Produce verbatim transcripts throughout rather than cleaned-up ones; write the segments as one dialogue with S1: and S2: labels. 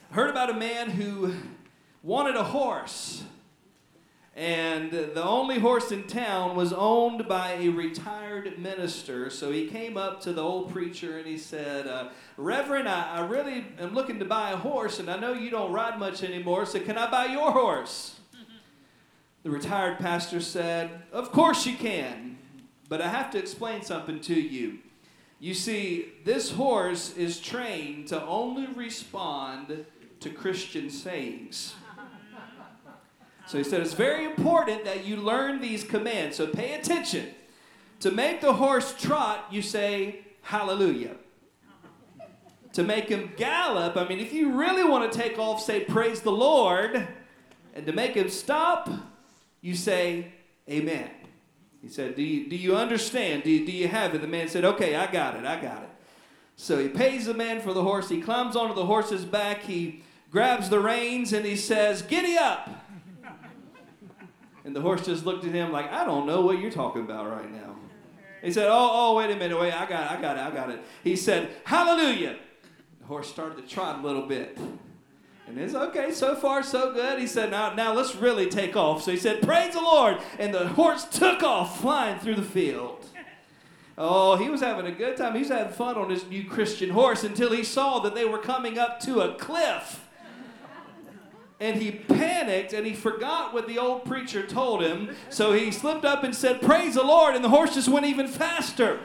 S1: Heard about a man who wanted a horse. And the only horse in town was owned by a retired minister. So he came up to the old preacher and he said, uh, Reverend, I, I really am looking to buy a horse, and I know you don't ride much anymore, so can I buy your horse? The retired pastor said, of course you can, but I have to explain something to you. You see, this horse is trained to only respond to Christian sayings. So he said, it's very important that you learn these commands. So pay attention. To make the horse trot, you say, hallelujah. To make him gallop, I mean, if you really want to take off, say, praise the Lord. And to make him stop, you say, amen. He said, do you, do you understand? Do you, do you have it? The man said, okay, I got it, I got it. So he pays the man for the horse. He climbs onto the horse's back. He grabs the reins and he says, giddy up. And the horse just looked at him like, I don't know what you're talking about right now. He said, oh, oh, wait a minute, wait, I got it, I got it, I got it. He said, hallelujah. The horse started to trot a little bit. And it's okay, so far so good. He said, now, now let's really take off. So he said, praise the Lord. And the horse took off flying through the field. Oh, he was having a good time. He was having fun on his new Christian horse until he saw that they were coming up to a cliff. And he panicked, and he forgot what the old preacher told him. So he slipped up and said, praise the Lord, and the horse just went even faster.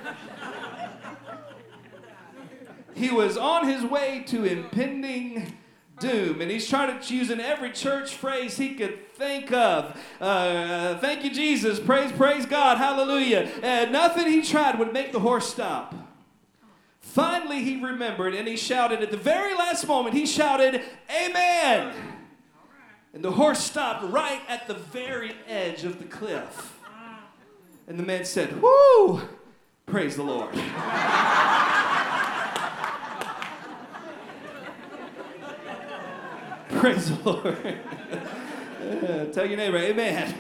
S1: He was on his way to impending doom, and he's trying to choose in every church phrase he could think of. Uh, thank you, Jesus. Praise, praise God. Hallelujah. And nothing he tried would make the horse stop. Finally, he remembered, and he shouted at the very last moment, he shouted, amen. And the horse stopped right at the very edge of the cliff. And the man said, whoo, praise the Lord. Praise the Lord. uh, tell your neighbor, amen.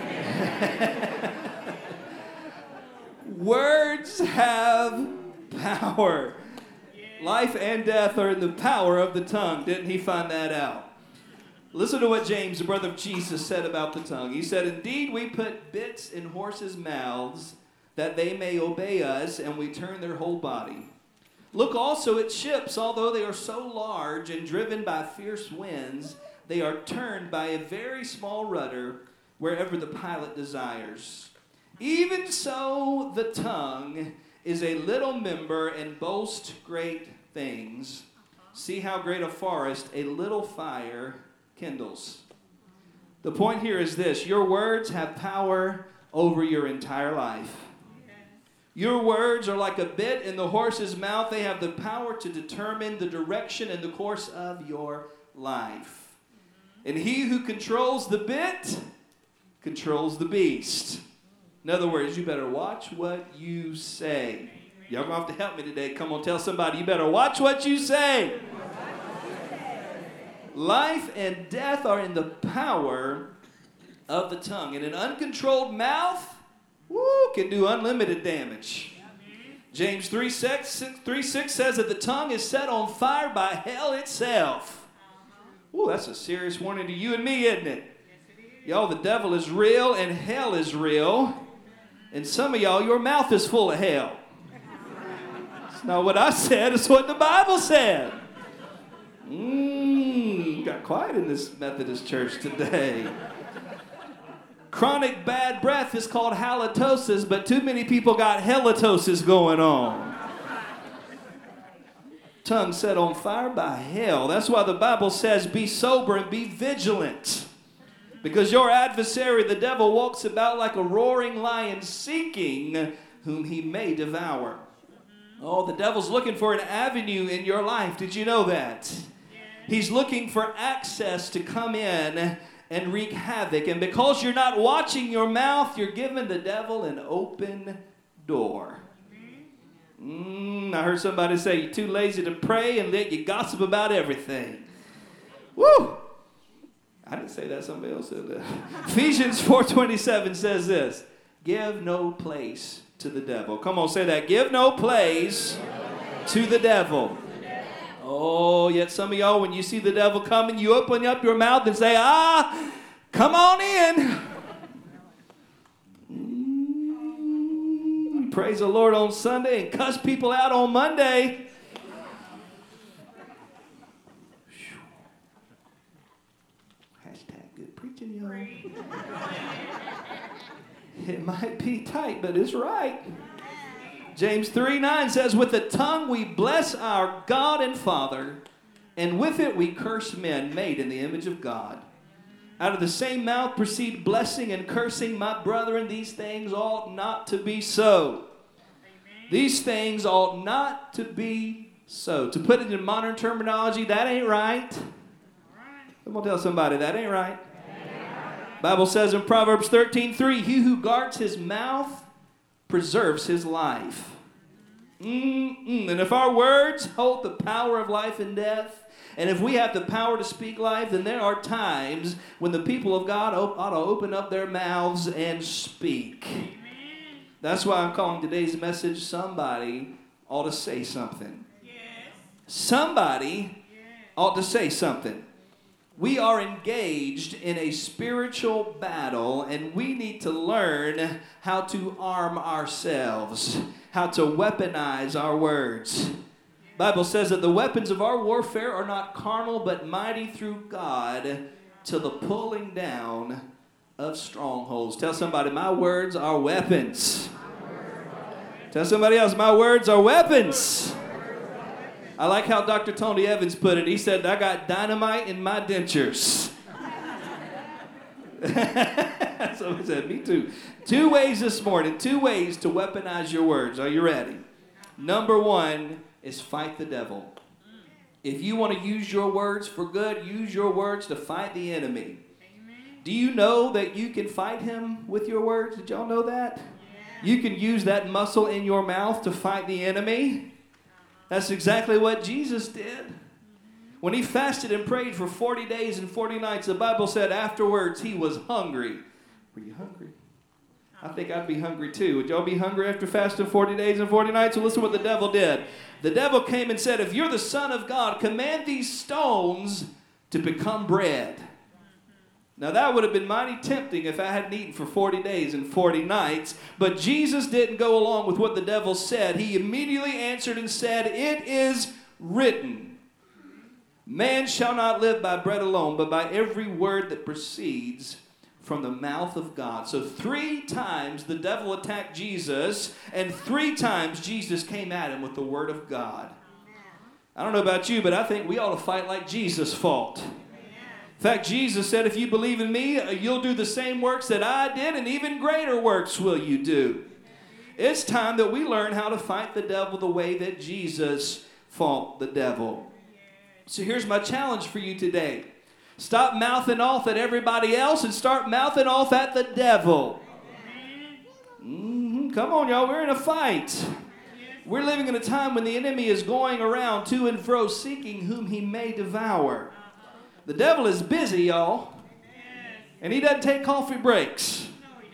S1: Words have power. Life and death are in the power of the tongue. Didn't he find that out? Listen to what James, the brother of Jesus, said about the tongue. He said, indeed, we put bits in horses' mouths that they may obey us, and we turn their whole body. Look also at ships, although they are so large and driven by fierce winds, they are turned by a very small rudder wherever the pilot desires. Even so, the tongue is a little member and boasts great things. See how great a forest a little fire kindles. The point here is this: your words have power over your entire life. Your words are like a bit in the horse's mouth. They have the power to determine the direction and the course of your life. And he who controls the bit controls the beast. In other words, you better watch what you say. Y'all gonna have to help me today. Come on, tell somebody, you better watch what you say. Life and death are in the power of the tongue. And an uncontrolled mouth, woo, can do unlimited damage. James three six says that the tongue is set on fire by hell itself. Ooh, that's a serious warning to you and me, isn't it? Y'all, the devil is real and hell is real. And some of y'all, your mouth is full of hell. It's not what I said, it's what the Bible said. Mmm, got quiet in this Methodist church today. Chronic bad breath is called halitosis, but too many people got halitosis going on. Tongue set on fire by hell. That's why the Bible says, be sober and be vigilant. Because your adversary, the devil, walks about like a roaring lion seeking whom he may devour. Oh, the devil's looking for an avenue in your life. Did you know that? He's looking for access to come in and wreak havoc. And because you're not watching your mouth, you're giving the devil an open door. Mm, I heard somebody say, you're too lazy to pray and let you gossip about everything. Woo! I didn't say that, somebody else said that. Ephesians four twenty-seven says this: give no place to the devil. Come on, say that. Give no place to the devil. Oh, yet some of y'all, when you see the devil coming, you open up your mouth and say, ah, come on in. Mm, praise the Lord on Sunday and cuss people out on Monday. Hashtag good preaching, y'all. It might be tight, but it's right. James three nine says, with the tongue we bless our God and Father, and with it we curse men made in the image of God. Out of the same mouth proceed blessing and cursing. My brethren, these things ought not to be so. These things ought not to be so. To put it in modern terminology, that ain't right. I'm going to tell somebody, that ain't right. Bible says in Proverbs thirteen three, he who guards his mouth preserves his life. Mm-mm. And if our words hold the power of life and death, and if we have the power to speak life, then there are times when the people of God ought to open up their mouths and speak. Amen. That's why I'm calling today's message, somebody ought to say something. Yes. Somebody yes. ought to say something. We are engaged in a spiritual battle, and we need to learn how to arm ourselves, how to weaponize our words. The Bible says that the weapons of our warfare are not carnal, but mighty through God to the pulling down of strongholds. Tell somebody, my words are weapons. Tell somebody else, my words are weapons. I like how Doctor Tony Evans put it. He said, I got dynamite in my dentures. So he said, me too. Two ways this morning, two ways to weaponize your words. Are you ready? Number one is fight the devil. If you want to use your words for good, use your words to fight the enemy. Do you know that you can fight him with your words? Did y'all know that? You can use that muscle in your mouth to fight the enemy. That's exactly what Jesus did. When he fasted and prayed for forty days and forty nights, the Bible said afterwards he was hungry. Were you hungry? I think I'd be hungry too. Would y'all be hungry after fasting forty days and forty nights? Well, listen what the devil did. The devil came and said, if you're the Son of God, command these stones to become bread. Now that would have been mighty tempting if I hadn't eaten for forty days and forty nights. But Jesus didn't go along with what the devil said. He immediately answered and said, it is written, man shall not live by bread alone, but by every word that proceeds from the mouth of God. So three times the devil attacked Jesus, and three times Jesus came at him with the word of God. I don't know about you, but I think we ought to fight like Jesus fought. In fact, Jesus said, if you believe in me, you'll do the same works that I did, and even greater works will you do. It's time that we learn how to fight the devil the way that Jesus fought the devil. So here's my challenge for you today. Stop mouthing off at everybody else and start mouthing off at the devil. Mm-hmm. Come on, y'all. We're in a fight. We're living in a time when the enemy is going around to and fro seeking whom he may devour. The devil is busy, y'all. And he doesn't take coffee breaks.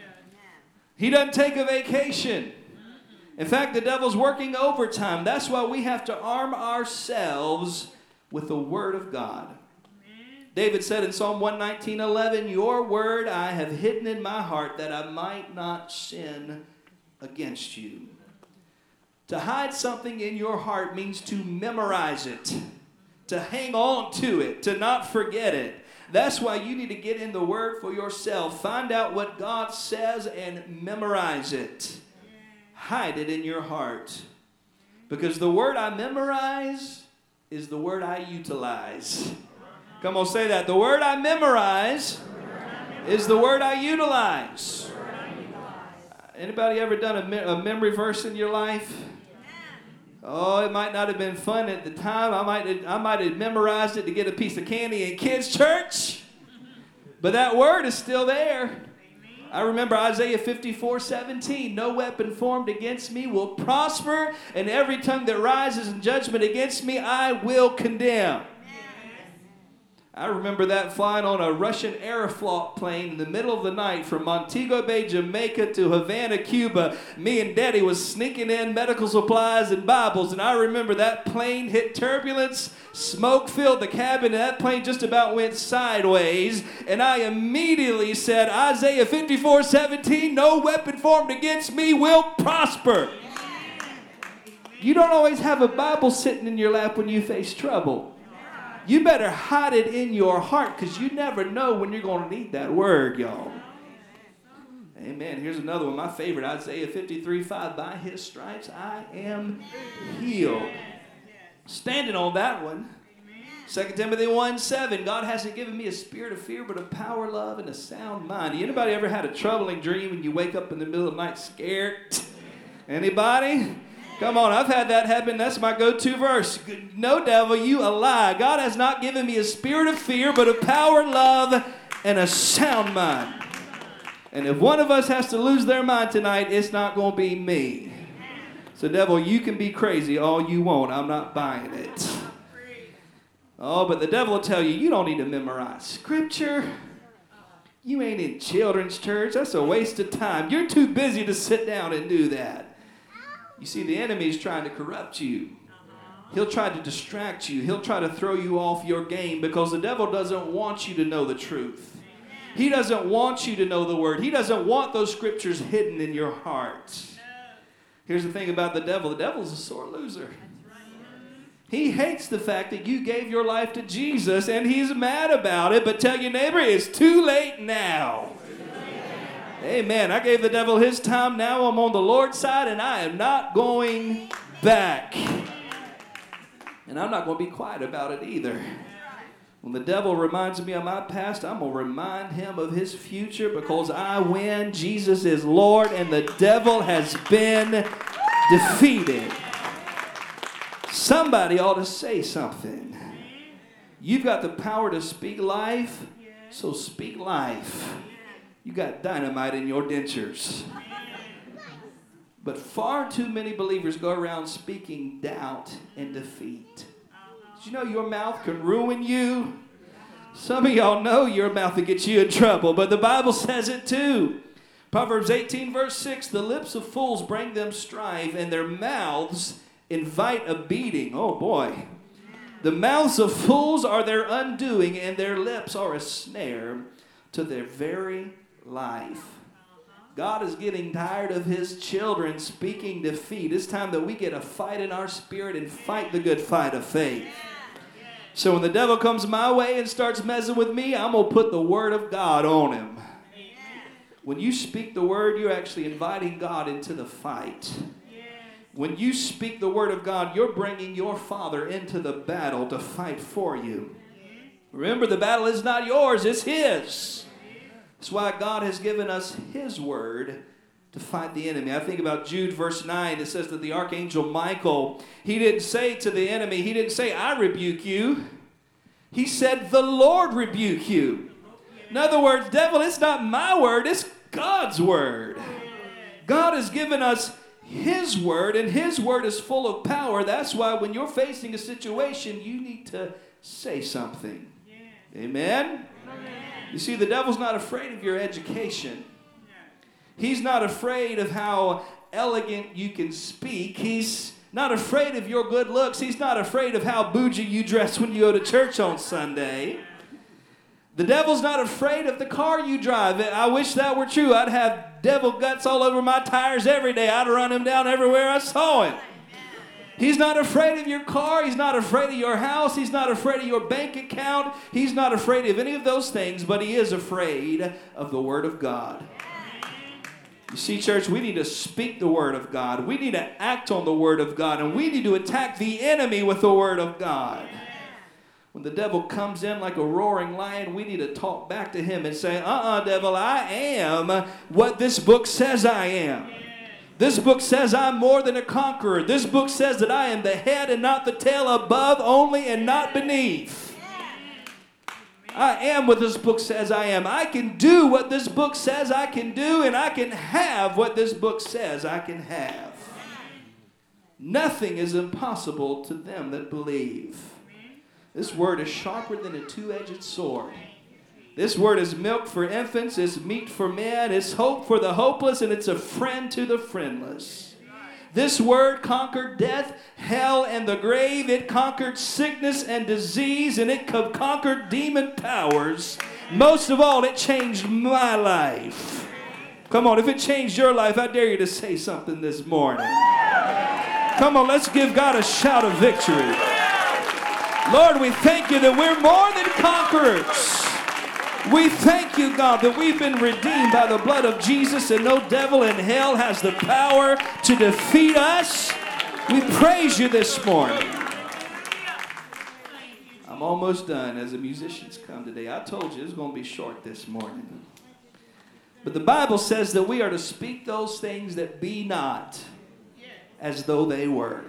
S1: He doesn't take a vacation. In fact, the devil's working overtime. That's why we have to arm ourselves with the word of God. David said in Psalm one nineteen eleven, your word I have hidden in my heart that I might not sin against you. To hide something in your heart means to memorize it, to hang on to it, to not forget it. That's why you need to get in the word for yourself. Find out what God says and memorize it. Hide it in your heart. Because the word I memorize is the word I utilize. Come on, say that. The word I memorize is the word I utilize. Anybody ever done a, me- a memory verse in your life? Oh, it might not have been fun at the time. I might have, I might have memorized it to get a piece of candy in kids' church. But that word is still there. I remember Isaiah fifty-four seventeen. No weapon formed against me will prosper, and every tongue that rises in judgment against me I will condemn. I remember that flying on a Russian Aeroflot plane in the middle of the night from Montego Bay, Jamaica to Havana, Cuba. Me and Daddy was sneaking in medical supplies and Bibles, and I remember that plane hit turbulence, smoke filled the cabin, and that plane just about went sideways, and I immediately said, Isaiah fifty-four seventeen, no weapon formed against me will prosper. You don't always have a Bible sitting in your lap when you face trouble. You better hide it in your heart because you never know when you're going to need that word, y'all. Amen. Here's another one, my favorite, Isaiah fifty-three five. By his stripes I am healed. Standing on that one, Second Timothy one seven. God hasn't given me a spirit of fear, but of power, love, and a sound mind. Anybody ever had a troubling dream and you wake up in the middle of the night scared? Anybody? Come on, I've had that happen. That's my go-to verse. No, devil, you a lie. God has not given me a spirit of fear, but of power, love, and a sound mind. And if one of us has to lose their mind tonight, it's not going to be me. So, devil, you can be crazy all you want. I'm not buying it. Oh, but the devil will tell you, you don't need to memorize scripture. You ain't in children's church. That's a waste of time. You're too busy to sit down and do that. You see, the enemy is trying to corrupt you. He'll try to distract you. He'll try to throw you off your game because the devil doesn't want you to know the truth. He doesn't want you to know the word. He doesn't want those scriptures hidden in your heart. Here's the thing about the devil. The devil's a sore loser. He hates the fact that you gave your life to Jesus, and he's mad about it. But tell your neighbor, it's too late now. Amen. I gave the devil his time. Now I'm on the Lord's side, and I am not going back. And I'm not going to be quiet about it either. When the devil reminds me of my past, I'm going to remind him of his future because I win. Jesus is Lord, and the devil has been defeated. Somebody ought to say something. You've got the power to speak life, so speak life. You got dynamite in your dentures. But far too many believers go around speaking doubt and defeat. Did you know your mouth can ruin you? Some of y'all know your mouth will get you in trouble, but the Bible says it too. Proverbs eighteen verse six, the lips of fools bring them strife, and their mouths invite a beating. Oh boy. The mouths of fools are their undoing, and their lips are a snare to their very life. God is getting tired of his children speaking defeat. It's time that we get a fight in our spirit and fight the good fight of faith. So when the devil comes my way and starts messing with me, I'm going to put the word of God on him. When you speak the word, you're actually inviting God into the fight. When you speak the word of God, you're bringing your Father into the battle to fight for you. Remember, the battle is not yours, it's his. That's why God has given us his word to fight the enemy. I think about Jude verse nine. It says that the archangel Michael, he didn't say to the enemy, he didn't say, I rebuke you. He said, the Lord rebuke you. In other words, devil, it's not my word, it's God's word. God has given us his word, and his word is full of power. That's why when you're facing a situation, you need to say something. Amen? You see, the devil's not afraid of your education. He's not afraid of how elegant you can speak. He's not afraid of your good looks. He's not afraid of how bougie you dress when you go to church on Sunday. The devil's not afraid of the car you drive. I wish that were true. I'd have devil guts all over my tires every day. I'd run him down everywhere I saw him. He's not afraid of your car. He's not afraid of your house. He's not afraid of your bank account. He's not afraid of any of those things, but he is afraid of the Word of God. You see, church, we need to speak the Word of God. We need to act on the Word of God, and we need to attack the enemy with the Word of God. When the devil comes in like a roaring lion, we need to talk back to him and say, uh-uh, devil, I am what this book says I am. This book says I'm more than a conqueror. This book says that I am the head and not the tail, above only and not beneath. I am what this book says I am. I can do what this book says I can do, and I can have what this book says I can have. Nothing is impossible to them that believe. This word is sharper than a two-edged sword. This word is milk for infants, it's meat for men, it's hope for the hopeless, and it's a friend to the friendless. This word conquered death, hell, and the grave. It conquered sickness and disease, and it co- conquered demon powers. Most of all, it changed my life. Come on, if it changed your life, I dare you to say something this morning. Come on, let's give God a shout of victory. Lord, we thank you that we're more than conquerors. We thank you, God, that we've been redeemed by the blood of Jesus, and no devil in hell has the power to defeat us. We praise you this morning. I'm almost done as the musicians come today. I told you it's going to be short this morning. But the Bible says that we are to speak those things that be not as though they were.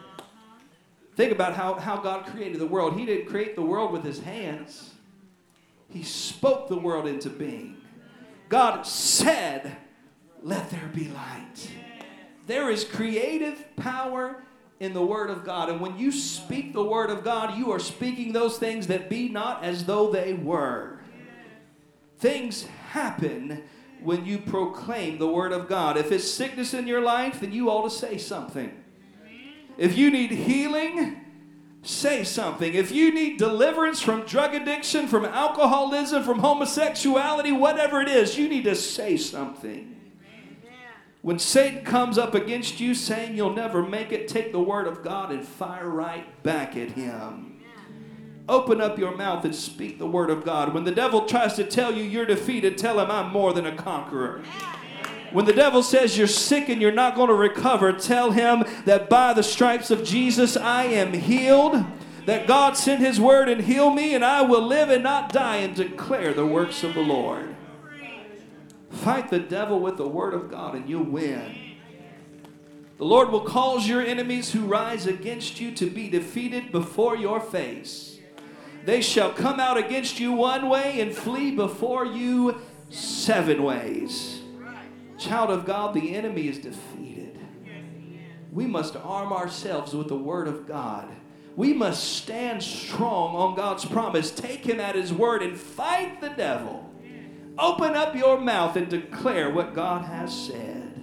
S1: Think about how, how God created the world. He didn't create the world with his hands. He spoke the world into being. God said, let there be light. There is creative power in the Word of God. And when you speak the Word of God, you are speaking those things that be not as though they were. Things happen when you proclaim the Word of God. If it's sickness in your life, then you ought to say something. If you need healing, say something. If you need deliverance from drug addiction, from alcoholism, from homosexuality, whatever it is, you need to say something. When Satan comes up against you saying you'll never make it, take the word of God and fire right back at him. Open up your mouth and speak the word of God. When the devil tries to tell you you're defeated, tell him I'm more than a conqueror. When the devil says you're sick and you're not going to recover, tell him that by the stripes of Jesus I am healed, that God sent his word and healed me, and I will live and not die and declare the works of the Lord. Fight the devil with the word of God and you'll win. The Lord will cause your enemies who rise against you to be defeated before your face. They shall come out against you one way and flee before you seven ways. Child of God, the enemy is defeated. We must arm ourselves with the word of God. We must stand strong on God's promise. Take him at his word and fight the devil. Open up your mouth and declare what God has said.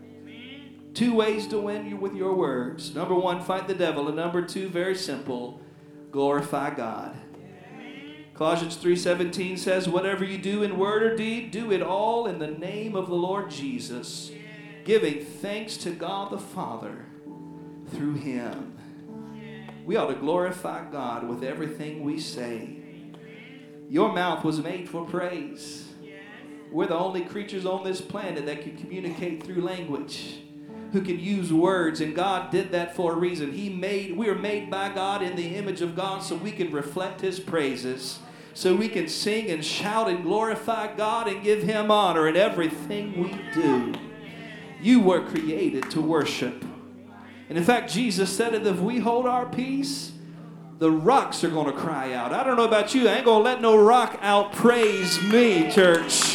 S1: Two ways to win with your words. Number one, fight the devil. And number two, very simple, glorify God. Colossians three seventeen says, whatever you do in word or deed, do it all in the name of the Lord Jesus, giving thanks to God the Father through him. We ought to glorify God with everything we say. Your mouth was made for praise. We're the only creatures on this planet that can communicate through language, who can use words, and God did that for a reason. He made, we are made by God in the image of God so we can reflect his praises, so we can sing and shout and glorify God and give him honor in everything we do. You were created to worship. And in fact, Jesus said that if we hold our peace, the rocks are going to cry out. I don't know about you, I ain't going to let no rock out praise me, church.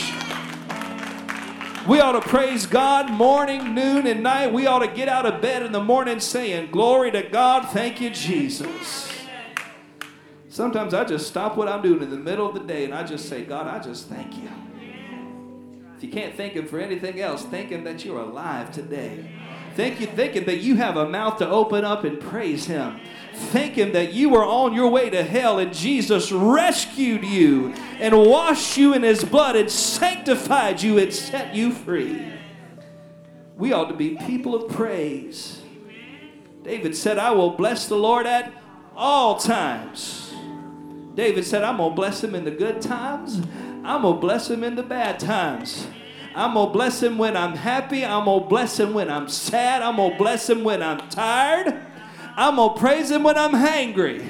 S1: We ought to praise God morning, noon, and night. We ought to get out of bed in the morning saying, glory to God, thank you, Jesus. Sometimes I just stop what I'm doing in the middle of the day and I just say, God, I just thank you. If you can't thank him for anything else, thank him that you're alive today. Thank you, thank him that you have a mouth to open up and praise him. Thank him that you were on your way to hell and Jesus rescued you and washed you in his blood and sanctified you and set you free. We ought to be people of praise. David said, I will bless the Lord at all times. David said, I'm going to bless him in the good times. I'm going to bless him in the bad times. I'm going to bless him when I'm happy. I'm going to bless him when I'm sad. I'm going to bless him when I'm tired. I'm going to praise him when I'm hangry.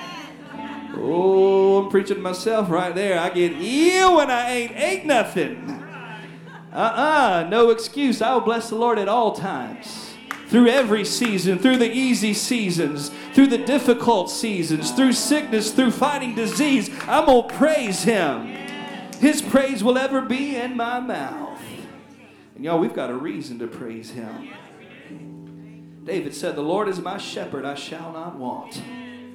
S1: Oh, I'm preaching to myself right there. I get ill when I ain't ate nothing. Uh-uh, no excuse. I will bless the Lord at all times. Through every season, through the easy seasons, through the difficult seasons, through sickness, through fighting disease, I'm going to praise him. His praise will ever be in my mouth. And y'all, we've got a reason to praise him. David said, the Lord is my shepherd, I shall not want.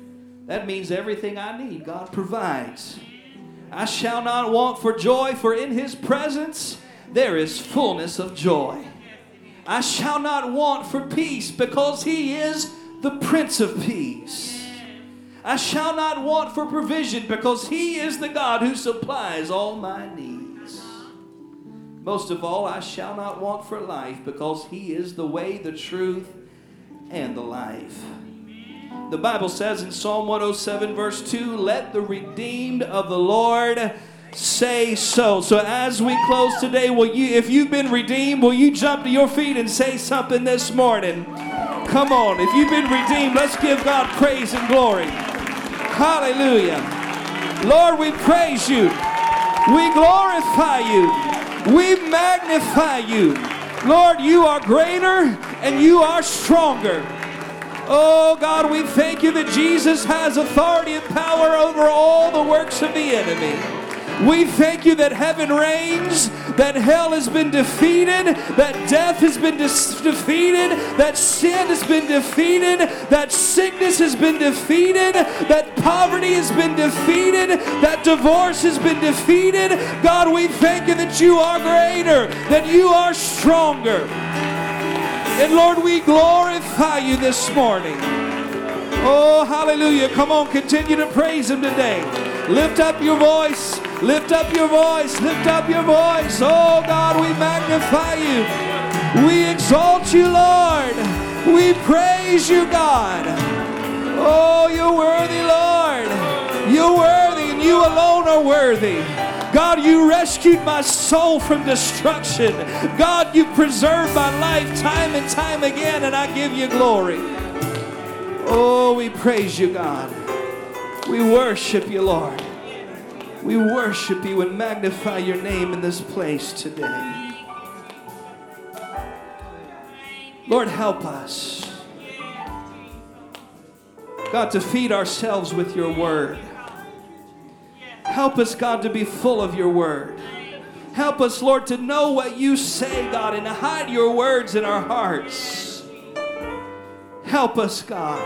S1: That means everything I need, God provides. I shall not want for joy, for in His presence there is fullness of joy. I shall not want for peace, because He is the Prince of Peace. I shall not want for provision, because He is the God who supplies all my needs. Most of all, I shall not want for life, because He is the way, the truth, and the life. The Bible says in Psalm one oh seven verse two, let the redeemed of the Lord say so. So as we close today, will you, if you've been redeemed, will you jump to your feet and say something this morning? Come on, if you've been redeemed, let's give God praise and glory. Hallelujah. Lord, we praise you. We glorify you. We magnify you. Lord, you are greater and you are stronger. Oh God, we thank you that Jesus has authority and power over all the works of the enemy. We thank you that heaven reigns, that hell has been defeated, that death has been dis- defeated, that sin has been defeated, that sickness has been defeated, that poverty has been defeated, that divorce has been defeated. God, we thank you that you are greater, that you are stronger. And Lord, we glorify you this morning. Oh, hallelujah. Come on, continue to praise Him today. Lift up your voice. Lift up your voice. Lift up your voice. Oh, God, we magnify you. We exalt you, Lord. We praise you, God. Oh, you're worthy, Lord. You're worthy, and you alone are worthy. God, you rescued my soul from destruction. God, you preserved my life time and time again, and I give you glory. Oh, we praise you, God. We worship you, Lord. We worship you and magnify your name in this place today. Lord, help us, God, to feed ourselves with your word. Help us, God, to be full of your word. Help us, Lord, to know what you say, God, and to hide your words in our hearts. Help us, God,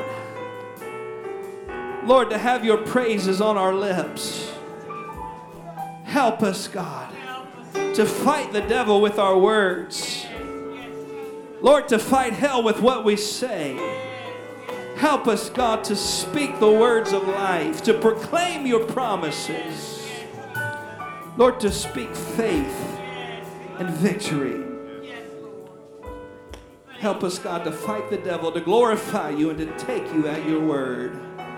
S1: Lord, to have your praises on our lips. Help us, God, to fight the devil with our words. Lord, to fight hell with what we say. Help us, God, to speak the words of life, to proclaim your promises. Lord, to speak faith and victory. Help us, God, to fight the devil, to glorify you, and to take you at your word.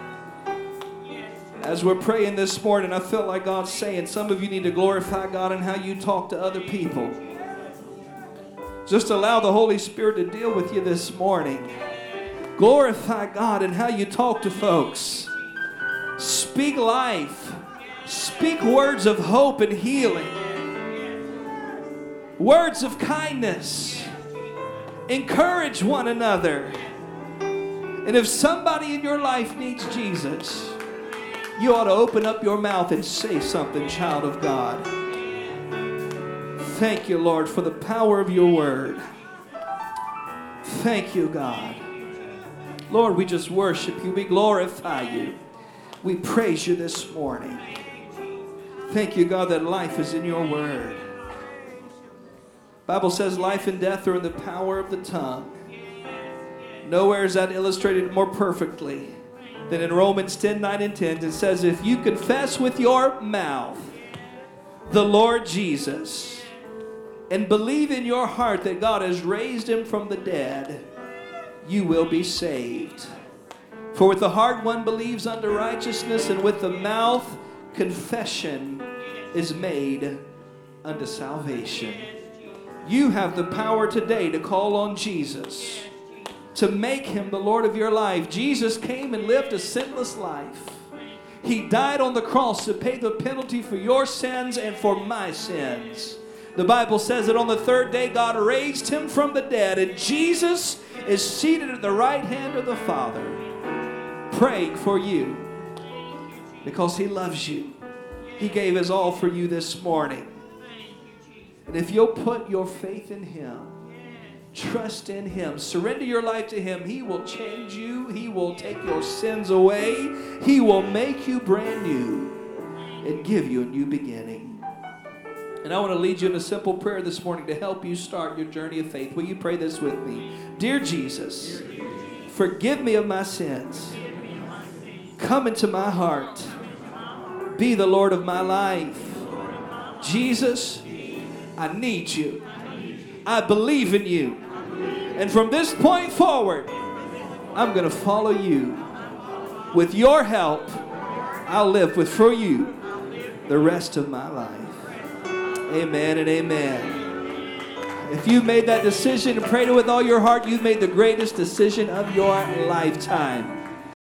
S1: As we're praying this morning, I felt like God's saying, some of you need to glorify God in how you talk to other people. Just allow the Holy Spirit to deal with you this morning. Glorify God in how you talk to folks. Speak life. Speak words of hope and healing. Words of kindness. Encourage one another. And if somebody in your life needs Jesus, you ought to open up your mouth and say something, child of God. Thank you, Lord, for the power of your word. Thank you, God. Lord, we just worship you. We glorify you. We praise you this morning. Thank you, God, that life is in your word. The Bible says life and death are in the power of the tongue. Nowhere is that illustrated more perfectly than in Romans ten, nine, and ten. It says, if you confess with your mouth the Lord Jesus and believe in your heart that God has raised him from the dead, you will be saved. For with the heart one believes unto righteousness, and with the mouth confession is made unto salvation. You have the power today to call on Jesus, to make him the Lord of your life. Jesus came and lived a sinless life. He died on the cross to pay the penalty for your sins and for my sins. The Bible says that on the third day God raised him from the dead, and Jesus is seated at the right hand of the Father, praying for you because he loves you. He gave his all for you this morning. And if you'll put your faith in him, Trust in Him. Surrender your life to Him. He will change you. He will take your sins away. He will make you brand new and give you a new beginning. And I want to lead you in a simple prayer this morning to help you start your journey of faith. Will you pray this with me? Dear Jesus, forgive me of my sins. Come into my heart. Be the Lord of my life. Jesus, I need you. I believe in you. And from this point forward, I'm going to follow you. With your help, I'll live with for you the rest of my life. Amen and amen. If you made that decision and prayed it with all your heart, you've made the greatest decision of your lifetime.